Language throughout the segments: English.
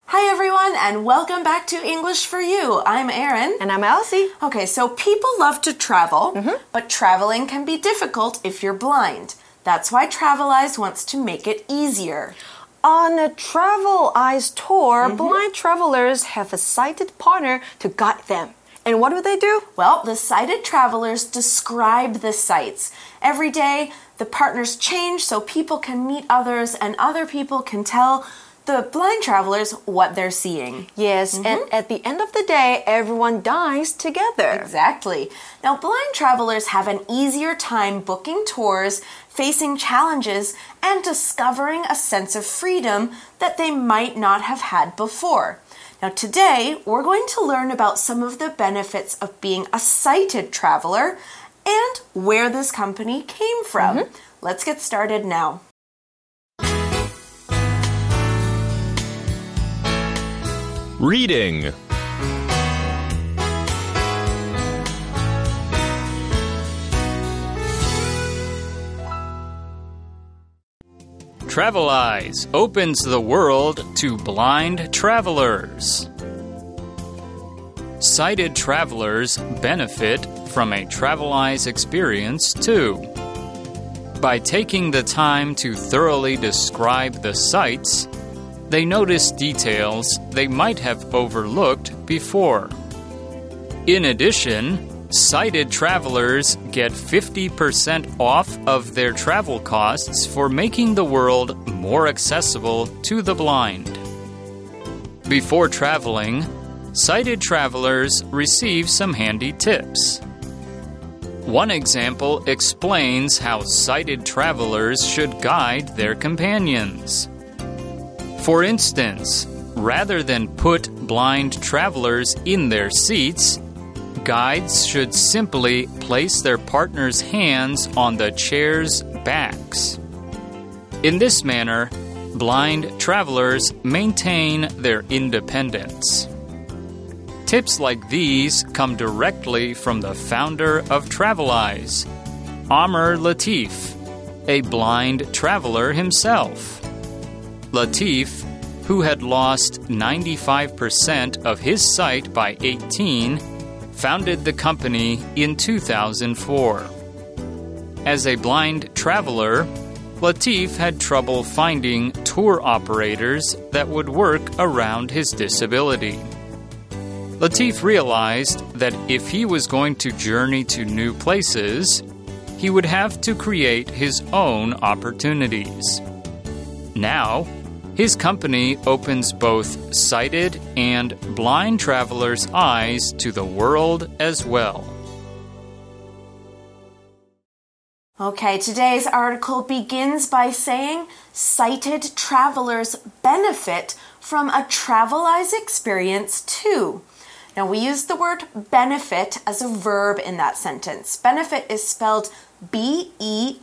Hi everyone, and welcome back to English for You. I'm Erin. And I'm Elsie. Okay, so people love to travel, but traveling can be difficult if you're blind. That's why Traveleyes wants to make it easier. On a Traveleyes tour, blind travelers have a sighted partner to guide them. And what do? Well, the sighted travelers describe the sights. Every day, the partners change so people can meet others and other people can tell the blind travelers what they're seeing. Yes, and at the end of the day, everyone dines together. Exactly. Now, blind travelers have an easier time booking tours, facing challenges, and discovering a sense of freedom that they might not have had before. Now, today, we're going to learn about some of the benefits of being a sighted traveler and where this company came from. Let's get started now. Reading. Traveleyes opens the world to blind travelers. Sighted travelers benefit from a Traveleyes experience too. By taking the time to thoroughly describe the sights, they notice details they might have overlooked before. In addition, sighted travelers get 50% off of their travel costs for making the world more accessible to the blind. Before traveling, sighted travelers receive some handy tips. One example explains how sighted travelers should guide their companions. For instance, rather than put blind travelers in their seats, guides should simply place their partner's hands on the chair's backs. In this manner, blind travelers maintain their independence. Tips like these come directly from the founder of Traveleyes, Amr Latif, a blind traveler himself. Latif, who had lost 95% of his sight by 18, founded the company in 2004. As a blind traveler, Latif had trouble finding tour operators that would work around his disability. Latif realized that if he was going to journey to new places, he would have to create his own opportunities. Now, his company opens both sighted and blind travelers' eyes to the world as well. Okay, today's article begins by saying sighted travelers benefit from a Traveleyes experience too. Now, we use the word benefit as a verb in that sentence. Benefit is spelled B-E-N-E-F-I-T,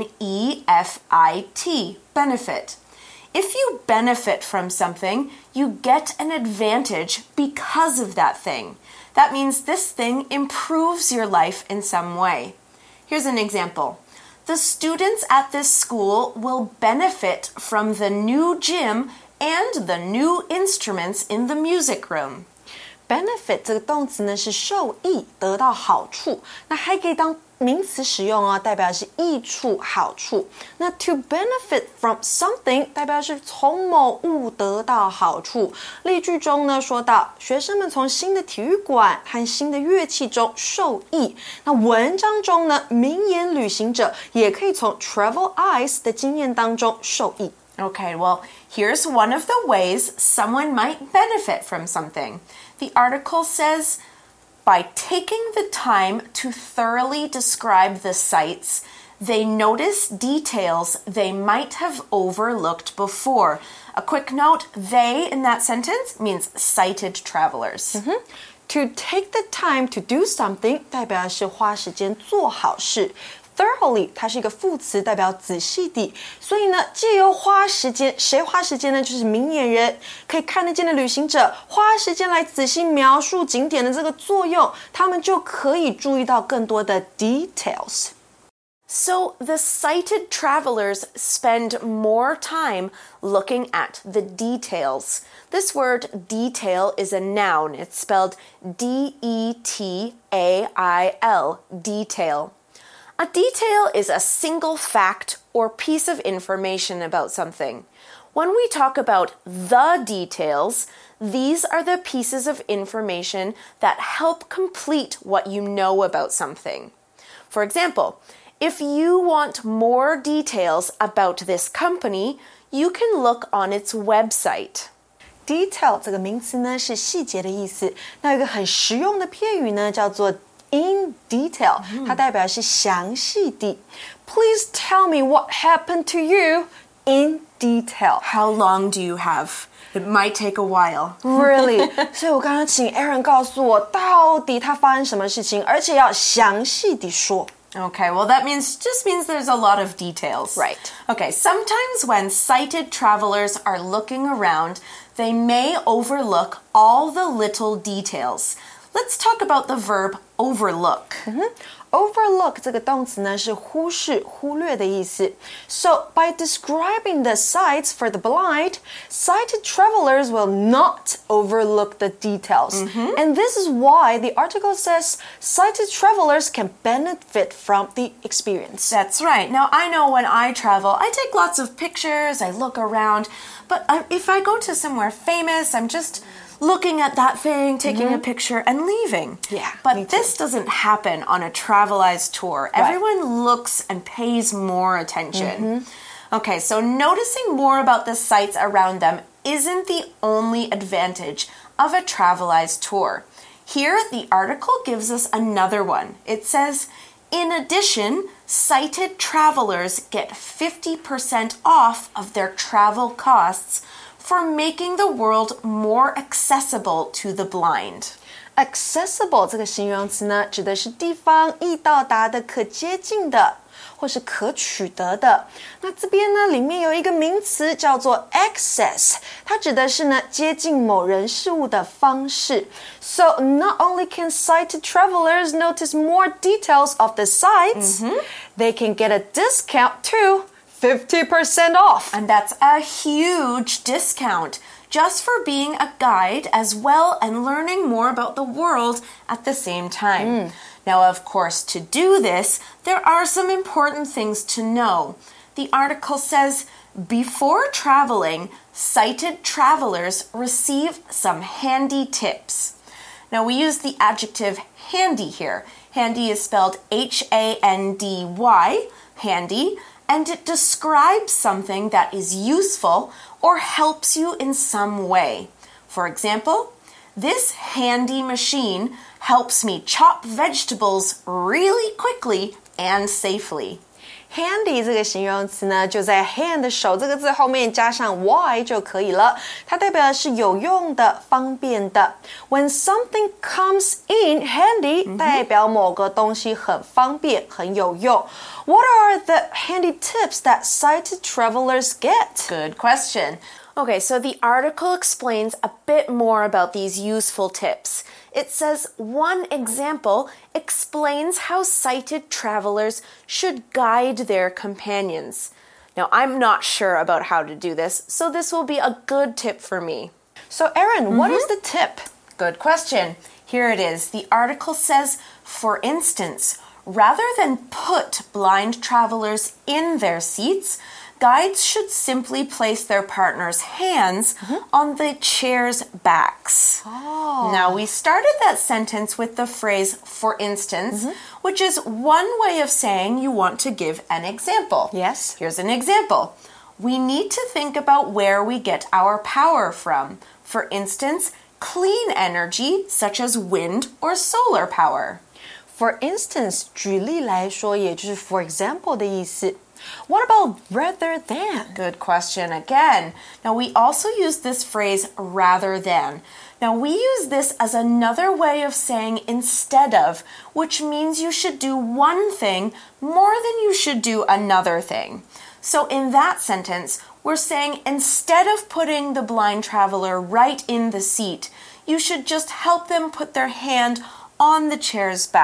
benefit. If you benefit from something, you get an advantage because of that thing. That means this thing improves your life in some way. Here's an example. The students at this school will benefit from the new gym and the new instruments in the music room. Benefit 这个动词呢是受益，得到好处，那还可以当名词使用哦，代表是益处、好处。那 to benefit from something 代表是从某物得到好处。例句中呢说到，学生们从新的体育馆和新的乐器中受益。那文章中呢，明眼旅行者也可以从 Traveleyes 的经验当中受益。 Okay, well, here's one of the ways someone might benefit from something. The article says, by taking the time to thoroughly describe the sights, they notice details they might have overlooked before. A quick note, they in that sentence means sighted travelers. To take the time to do something 代表是花时间做好事。Thoroughly 它是一个副词，代表仔细地，所以呢，借由花时间，谁花时间呢？就是明眼人，可以看得见的旅行者，花时间来仔细描述景点的这个作用，他们就可以注意到更多的 details。 So the sighted travelers spend more time looking at the details. This word detail is a noun. It's spelled D-E-T-A-I-L, detail. A detail is a single fact or piece of information about something. When we talk about the details, these are the pieces of information that help complete what you know about something. For example, if you want more details about this company, you can look on its website. Detail 这个名词呢是细节的意思。那有一个很实用的片语呢，叫做 in detail，它代表是详细地。Please tell me what happened to you in detail. How long do you have? It might take a while. Really? 所以我刚刚请 Aaron 告诉我到底他发生什么事情，而且要详细地说。 Okay, well that just means there's a lot of details. Right. Okay, sometimes when sighted travelers are looking around, they may overlook all the little details. Let's talk about the verb overlook. Overlook 这个动词呢是忽视、忽略的意思。So by describing the sights for the blind, sighted travelers will not overlook the details. And this is why the article says sighted travelers can benefit from the experience. That's right. Now, I know when I travel, I take lots of pictures, I look around, but if I go to somewhere famous, I'm just looking at that thing, taking a picture, and leaving. Yeah, but this doesn't happen on a travelized tour. Right. Everyone looks and pays more attention. Okay, so noticing more about the sights around them isn't the only advantage of a travelized tour. Here, the article gives us another one. It says, in addition, sighted travelers get 50% off of their travel costs for making the world more accessible to the blind. Accessible 这个形容词呢，指的是地方易到达的、可接近的，或是可取得的。那这边呢，里面有一个名词叫做 access， 它指的是呢接近某人事物的方式。So not only can sighted travelers notice more details of the sights, they can get a discount too. 50% off. And that's a huge discount just for being a guide as well and learning more about the world at the same time. Now, of course, to do this, there are some important things to know. The article says, before traveling, sighted travelers receive some handy tips. Now, we use the adjective handy here. Handy is spelled H-A-N-D-Y, handy, and it describes something that is useful or helps you in some way. For example, this handy machine helps me chop vegetables really quickly and safely. Handy 这个形容词呢，就在 hand 手这个字后面加上 y 就可以了。它代表的是有用的、方便的。When something comes in handy，代表某个东西很方便、很有用。What are the handy tips that sighted travelers get? Good question. Okay, so the article explains a bit more about these useful tips. It says one example explains how sighted travelers should guide their companions. Now, I'm not sure about how to do this, so this will be a good tip for me. So, Aaron, what is the tip? Good question. Here it is. The article says, for instance, rather than put blind travelers in their seats, guides should simply place their partner's hands on the chair's backs. Oh. Now, we started that sentence with the phrase, for instance, which is one way of saying you want to give an example. Yes. Here's an example. We need to think about where we get our power from. For instance, clean energy such as wind or solar power. For instance, 举例来说，也就是 for example 的意思。What about rather than? Good question again. Now, we also use this phrase rather than. Now, we use this as another way of saying instead of, which means you should do one thing more than you should do another thing. So in that sentence, we're saying instead of putting the blind traveler right in the seat, you should just help them put their hand on the chair's back.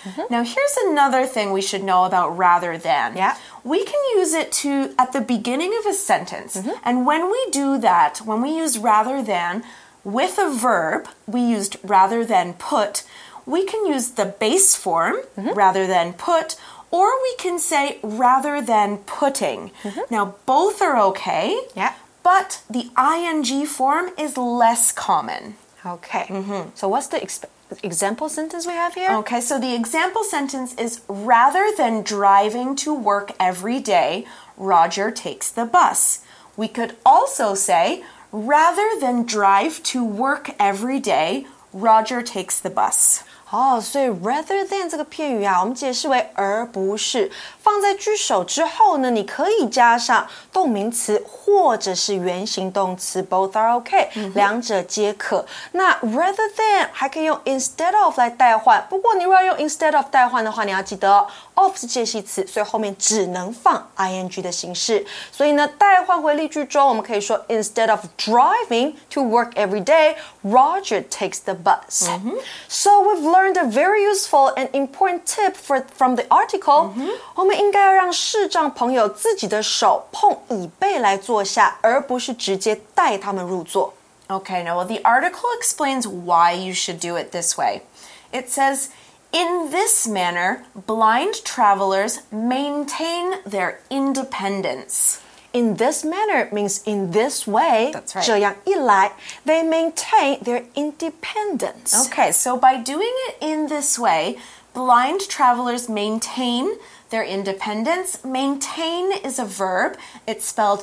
Now, here's another thing we should know about rather than. Yeah. We can use it at the beginning of a sentence. And when we do that, when we use rather than with a verb, we used rather than put, we can use the base form, rather than put, or we can say rather than putting. Now, both are okay, but the ing form is less common. Okay. So what's the example sentence we have here? Okay, so the example sentence is rather than driving to work every day, Roger takes the bus. We could also say rather than drive to work every day, Roger takes the bus. 所以 rather than 这个片语啊，我们解释为而不是，放在句首之后呢，你可以加上动名词或者是原形动词 ，both are okay，两者皆可。那 rather than 还可以用 instead of 来代换，不过你如果要用 instead of 代换的话，你要记得of 是介系词，所以后面只能放 ing 的形式。所以呢，代换回例句中，我们可以说 instead of driving to work every day, Roger takes the bus. So we've learned a very useful and important tip from the article. 我们应该要让视障朋友自己的手碰椅背来坐下，而不是直接带他们入座。 Okay, now the article explains why you should do it this way. It says, in this manner, blind travelers maintain their independence. In this manner means in this way. That's right. 这样一来 they maintain their independence. Okay, so by doing it in this way, blind travelers maintain their independence. Maintain is a verb. It's spelled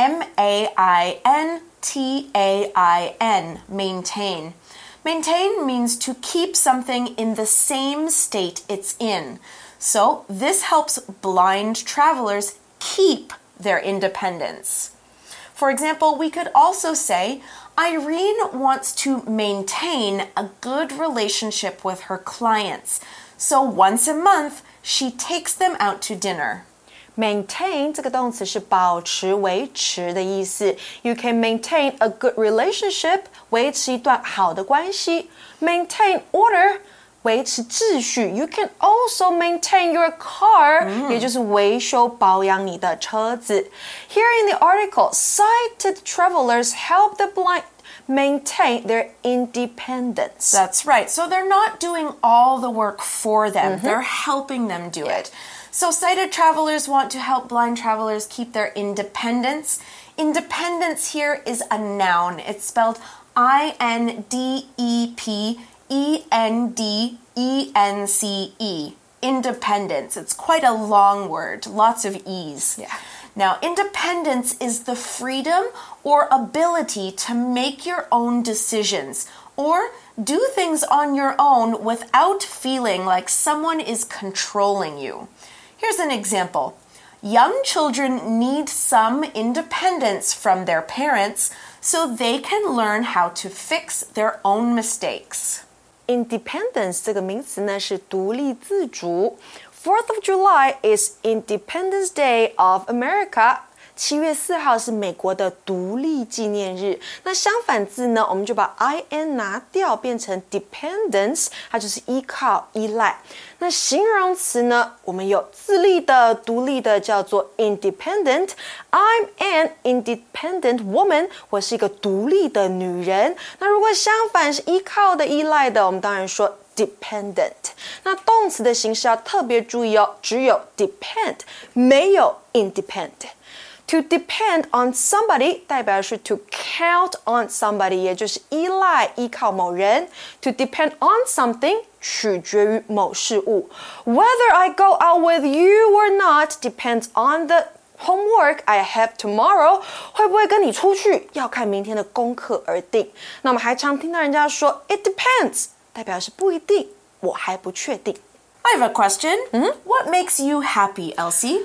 M-A-I-N-T-A-I-N, maintain. Maintain means to keep something in the same state it's in. So this helps blind travelers keep their independence. For example, we could also say, Irene wants to maintain a good relationship with her clients. So once a month, she takes them out to dinner. Maintain 这个动词是保持、维持的意思。You can maintain a good relationship， 维持一段好的关系。Maintain order， 维持秩序。You can also maintain your car， 也就是维修保养你的车子。Here in the article, sighted travelers help the blind maintain their independence. That's right. So they're not doing all the work for them. They're helping them do it. So sighted travelers want to help blind travelers keep their independence. Independence here is a noun. It's spelled I-N-D-E-P-E-N-D-E-N-C-E. Independence. It's quite a long word. Lots of E's. Yeah. Now, independence is the freedom or ability to make your own decisions or do things on your own without feeling like someone is controlling you. Here's an example. Young children need some independence from their parents so they can learn how to fix their own mistakes. Independence 这个名词呢是独立自主。4th of July is Independence Day of America. 7月4号是美国的独立纪念日。那相反字呢，我们就把 in 拿掉，变成 dependence， 它就是依靠、依赖。那形容词呢，我们有自立的、独立的，叫做 independent。I'm an independent woman， 我是一个独立的女人。那如果相反是依靠的、依赖的，我们当然说dependent。那动词的形式要特别注意哦，只有 depend， 没有 independent。To depend on somebody 代表是 to count on somebody， 也就是依赖、依靠某人。To depend on something 取决于某事物。Whether I go out with you or not depends on the homework I have tomorrow， 会不会跟你出去要看明天的功课而定。那我们还常听到人家说 it depends， 代表是不一定，我还不确定。 I have a question. What makes you happy, Elsie?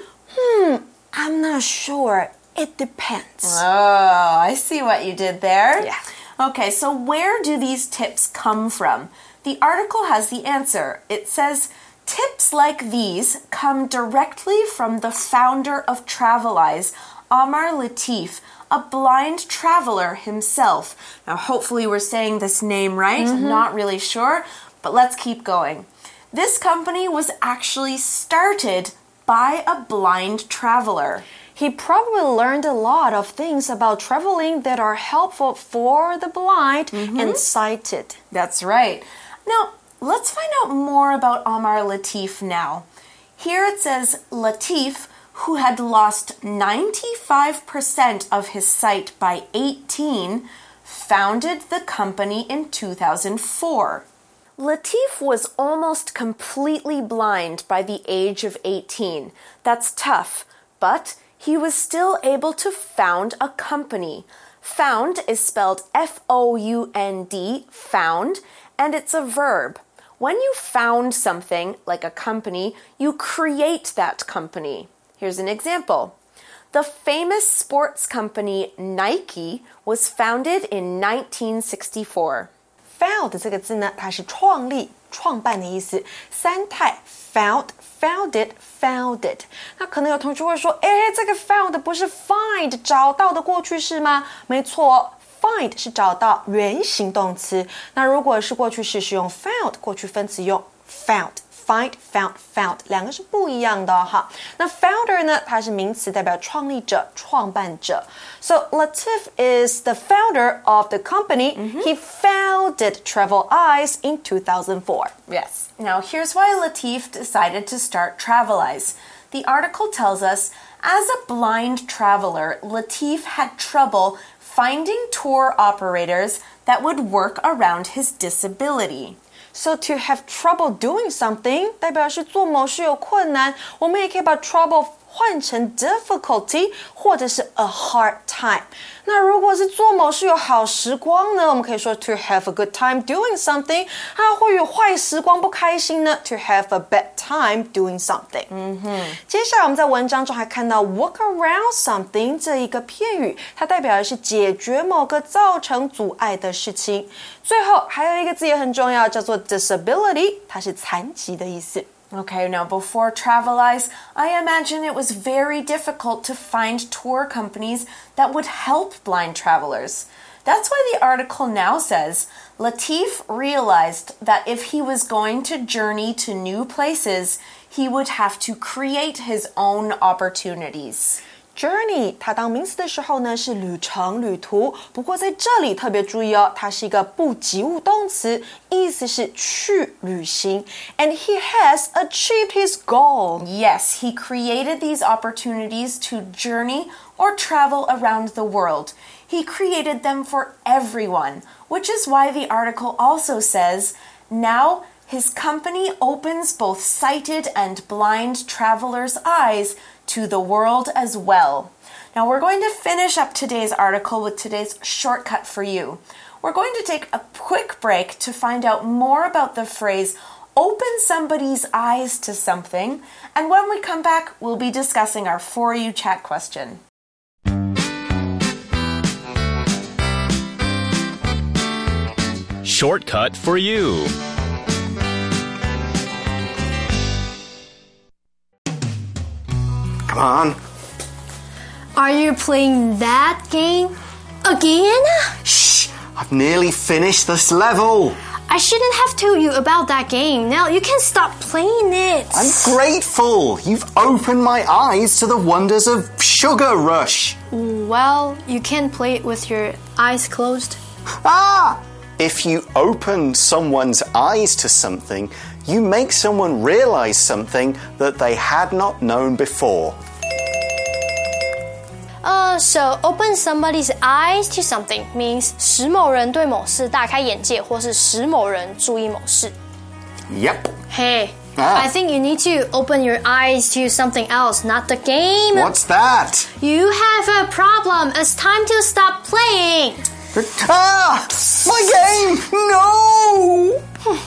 I'm not sure. It depends. Oh, I see what you did there. Yeah. Okay, so where do these tips come from? The article has the answer. It says, tips like these come directly from the founder of Travelize, Amar Latif, a blind traveler himself. Now, hopefully we're saying this name right. I'm not really sure, but let's keep going. This company was actually started by a blind traveler. He probably learned a lot of things about traveling that are helpful for the blind and sighted. That's right. Now, let's find out more about Omar Latif now. Here it says Latif, who had lost 95% of his sight by 18, founded the company in 2004. Latif was almost completely blind by the age of 18. That's tough, but he was still able to found a company. Found is spelled F-O-U-N-D, found, and it's a verb. When you found something, like a company, you create that company. Here's an example. The famous sports company Nike was founded in 1964. Found 这个字呢，它是创立、创办的意思。三态 found, founded, founded。那可能有同学会说，这个 found 不是 find 找到的过去式吗？没错。Find 是找到原形动词，那如果是过去式是用 found， 过去分词用 found。Find, found, found 两个是不一样的哈。那 founder 呢，它是名词，代表创立者、创办者。So Latif is the founder of the company. He founded Travel Eyes in 2004. Yes. Now here's why Latif decided to start Travel Eyes. The article tells us, as a blind traveler, Latif had trouble finding tour operators that would work around his disability. So to have trouble doing something 代表是做某事有困难，我们也可以把 trouble 换成 difficulty 或者是 a hard time。那如果是做某事有好时光呢，我们可以说 to have a good time doing something。或与坏时光不开心呢 to have a bad time doing something。接下来我们在文章中还看到 work around something 这一个片语，它代表的是解决某个造成阻碍的事情。最后还有一个字也很重要，叫做 disability， 它是残疾的意思。 Okay, now before Travel Eyes, I imagine it was very difficult to find tour companies that would help blind travelers. That's why the article now says, Latif realized that if he was going to journey to new places, he would have to create his own opportunities. Journey 它当名词的时候呢是旅程、旅途，不过在这里特别注意哦，它是一个不及物动词，意思是去旅行。And he has achieved his goal. Yes, he created these opportunities to journey or travel around the world. He created them for everyone, which is why the article also says, now his company opens both sighted and blind travelers' eyes to the world as well. Now we're going to finish up today's article with today's shortcut for you. We're going to take a quick break to find out more about the phrase open somebody's eyes to something, and when we come back, we'll be discussing our For You Chat question. Shortcut for you. Come on. Are you playing that game again? Shh! I've nearly finished this level. I shouldn't have told you about that game. Now you can stop playing it. I'm grateful. You've opened my eyes to the wonders of Sugar Rush. Well, you can play it with your eyes closed. Ah! If you open someone's eyes to something, you make someone realize something that they had not known before. So open somebody's eyes to something means 使某人对某事大开眼界，或是使某人注意某事。 Yep. Hey, I think you need to open your eyes to something else, not the game. What's that? You have a problem. It's time to stop playing. Ah! My game! No!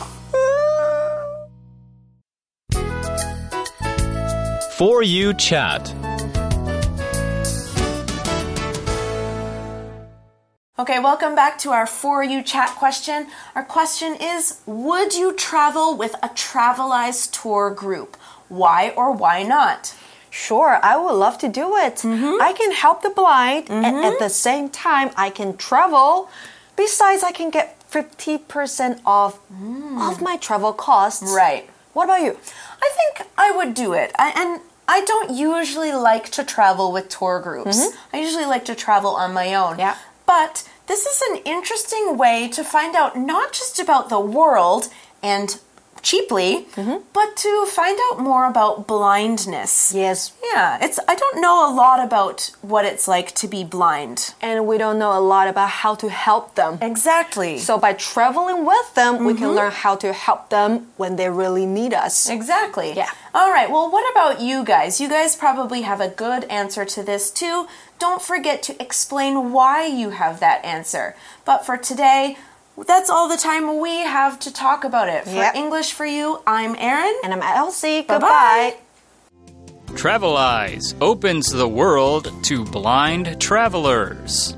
For You Chat. Okay, welcome back to our For You Chat question. Our question is, would you travel with a Travel-Eyes tour group? Why or why not? Sure, I would love to do it. I can help the blind, and at the same time, I can travel. Besides, I can get 50% off my travel costs. Right. What about you? I think I would do it. I don't usually like to travel with tour groups. I usually like to travel on my own. Yeah. But this is an interesting way to find out not just about the world and cheaply, but to find out more about blindness. Yes. Yeah, I don't know a lot about what it's like to be blind. And we don't know a lot about how to help them. Exactly. So by traveling with them, we can learn how to help them when they really need us. Exactly. Yeah. All right, well, what about you guys? You guys probably have a good answer to this too. Don't forget to explain why you have that answer. But for today, that's all the time we have to talk about it. For English for You, I'm Erin. And I'm Elsie. Bye-bye. Goodbye. Travel-Eyes opens the world to blind travelers.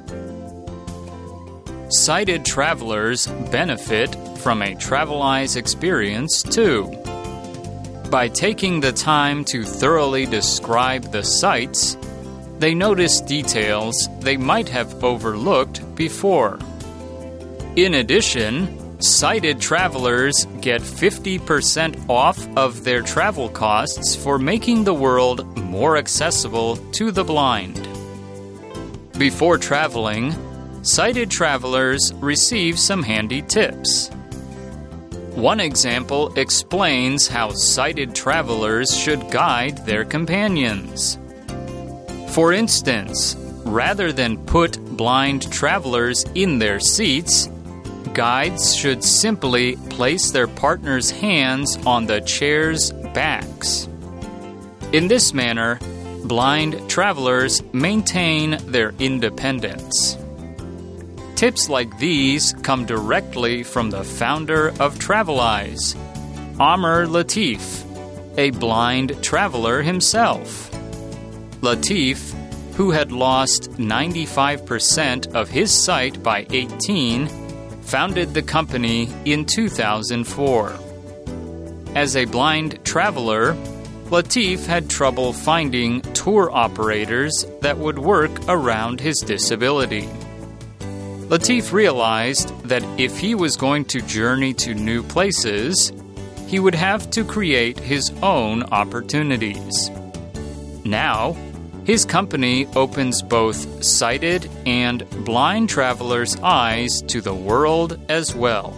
Sighted travelers benefit from a Travel-Eyes experience too. By taking the time to thoroughly describe the sights, they notice details they might have overlooked before. In addition, sighted travelers get 50% off of their travel costs for making the world more accessible to the blind. Before traveling, sighted travelers receive some handy tips. One example explains how sighted travelers should guide their companions. For instance, rather than put blind travelers in their seats, guides should simply place their partner's hands on the chair's backs. In this manner, blind travelers maintain their independence. Tips like these come directly from the founder of Travel-Eyes, Amr Latif, a blind traveler himself. Latif, who had lost 95% of his sight by 18, founded the company in 2004. As a blind traveler, Latif had trouble finding tour operators that would work around his disability. Latif realized that if he was going to journey to new places, he would have to create his own opportunities. Now, his company opens both sighted and blind travelers' eyes to the world as well.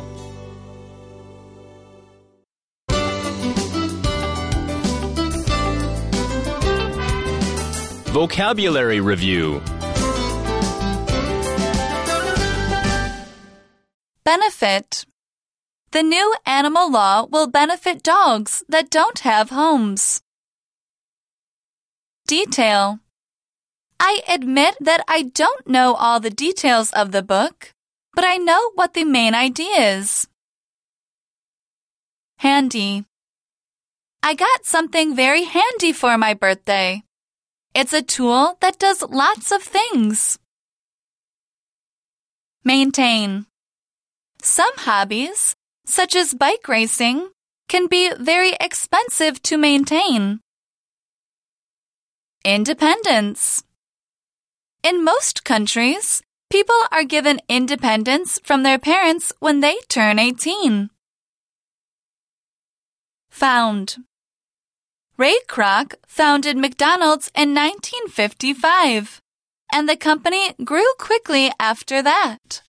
Vocabulary Review. Benefit. The new animal law will benefit dogs that don't have homes. Detail. I admit that I don't know all the details of the book, but I know what the main idea is. Handy. I got something very handy for my birthday. It's a tool that does lots of things. Maintain. Some hobbies, such as bike racing, can be very expensive to maintain. Independence. In most countries, people are given independence from their parents when they turn 18. Found. Ray Kroc founded McDonald's in 1955, and the company grew quickly after that.